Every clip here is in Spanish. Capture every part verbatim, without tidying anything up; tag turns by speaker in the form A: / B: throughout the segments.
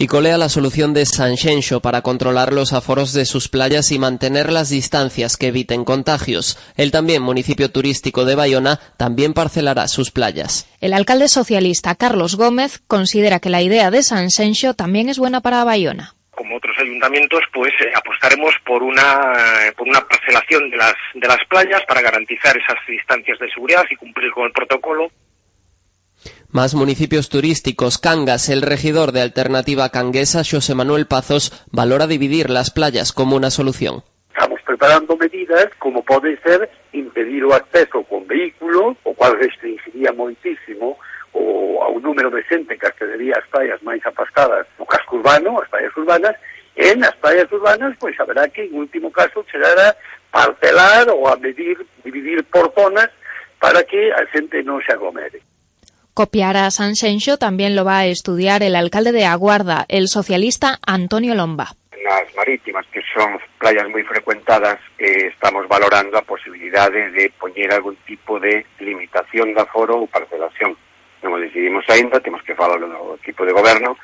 A: Y colea la solución de Sanxenxo para controlar los aforos de sus playas y mantener las distancias que eviten contagios. El también municipio turístico de Baiona también parcelará sus playas.
B: El alcalde socialista Carlos Gómez considera que la idea de Sanxenxo también es buena para Baiona.
C: Como otros ayuntamientos, pues eh, apostaremos por una por una parcelación de las de las playas para garantizar esas distancias de seguridad y cumplir con el protocolo.
A: Más municipios turísticos. Cangas, el regidor de Alternativa Canguesa, Xosé Manuel Pazos, valora dividir las playas como una solución.
D: Estamos preparando medidas como pode ser impedir o acceso con vehículo, o cual restringiría moitísimo o ao número de xente que accedería ás praias máis afastadas no casco urbano, as praias urbanas, e nas praias urbanas, pois haberá que, en último caso, chegar a parcelar ou a medir, dividir por zonas para que a xente non se aglomere.
B: Copiar a Sanxenxo también lo va a estudiar el alcalde de Aguarda, el socialista Antonio Lomba.
E: Nas marítimas, que son playas moi frecuentadas, eh, estamos valorando a posibilidade de poñer algún tipo de limitación de aforo ou parcelación. Non o decidimos aínda, temos que falarlo no equipo de goberno.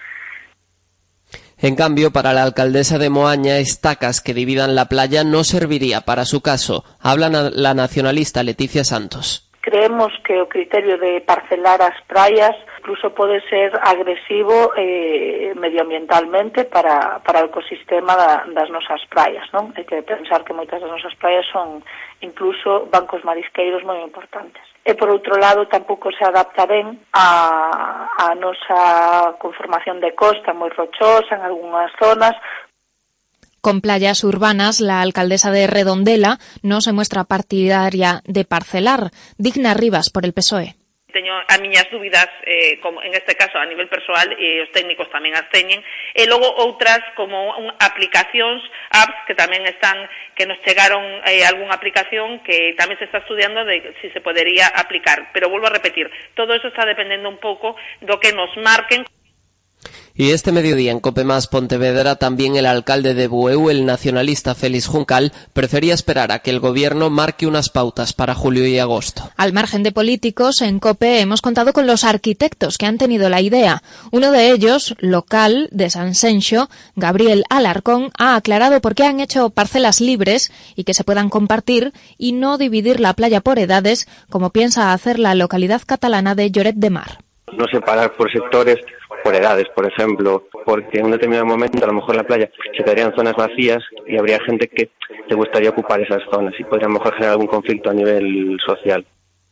A: En cambio, para la alcaldesa de Moaña, estacas que dividan la playa no serviría para su caso. Habla la nacionalista Leticia Santos.
F: Creemos que o criterio de parcelar as praias incluso pode ser agresivo eh, medioambientalmente para, para o ecosistema da, das nosas praias, non? Hai que pensar que moitas das nosas praias son incluso bancos marisqueiros moi importantes. E por outro lado tampouco se adapta ben a, a nosa conformación de costa moi rochosa en algunhas zonas.
B: Con playas urbanas, la alcaldesa de Redondela no se muestra partidaria de parcelar. Digna Rivas, por el P S O E.
G: Teño as miñas dúbidas, eh, como en este caso a nivel persoal, e os técnicos tamén as teñen, e logo outras como un, aplicacións, apps que tamén están, que nos chegaron eh, algunha aplicación que tamén se está estudiando de si se podería aplicar, pero volvo a repetir, todo eso está dependendo un pouco do que nos marquen.
A: Y este mediodía en Cope Más Pontevedra también el alcalde de Bueu, el nacionalista Félix Juncal, prefería esperar a que el gobierno marque unas pautas para julio y agosto.
B: Al margen de políticos, en Cope hemos contado con los arquitectos que han tenido la idea. Uno de ellos, local de Sanxenxo, Gabriel Alarcón, ha aclarado por qué han hecho parcelas libres y que se puedan compartir y no dividir la playa por edades, como piensa hacer la localidad catalana de Lloret de Mar.
H: No separar por sectores, por edades, por ejemplo, porque en un determinado momento a lo mejor la playa se quedarían zonas vacías y habría gente que le gustaría ocupar esas zonas y podría a lo mejor generar algún conflicto a nivel social.